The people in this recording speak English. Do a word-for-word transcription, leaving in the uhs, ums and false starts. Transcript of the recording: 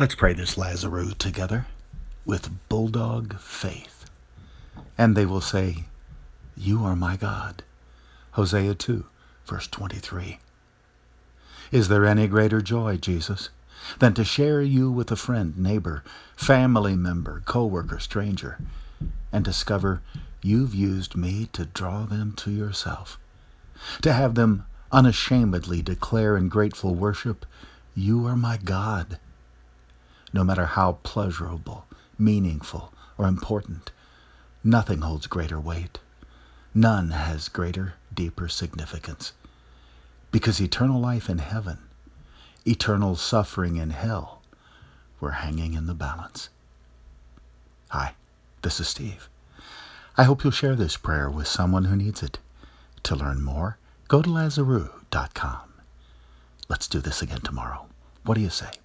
Let's pray this Lazarus together with bulldog faith. And they will say, "You are my God." Hosea two, verse twenty-three. Is there any greater joy, Jesus, than to share you with a friend, neighbor, family member, co-worker, stranger, and discover you've used me to draw them to yourself, to have them unashamedly declare in grateful worship, "You are my God." No matter how pleasurable, meaningful, or important, nothing holds greater weight. None has greater, deeper significance. Because eternal life in heaven, eternal suffering in hell, were hanging in the balance. Hi, this is Steve. I hope you'll share this prayer with someone who needs it. To learn more, go to Lazarus dot com. Let's do this again tomorrow. What do you say?